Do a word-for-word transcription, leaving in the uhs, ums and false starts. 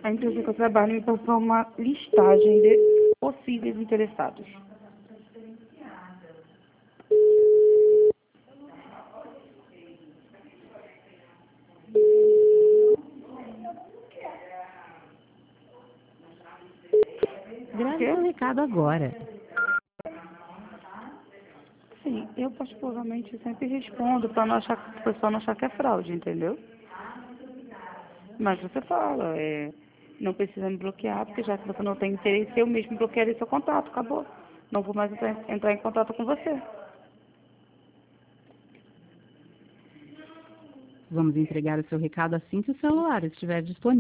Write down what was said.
A empresa que eu trabalho me passou uma listagem de possíveis interessados. Grave Quê? seu recado agora. Sim, eu particularmente sempre respondo para não achar, o pessoal não achar que é fraude, entendeu? Mas você fala, é, não precisa me bloquear, porque já que você não tem interesse, eu mesmo bloquearei seu contato, acabou. Não vou mais entrar, entrar em contato com você. Vamos entregar o seu recado assim que o celular estiver disponível.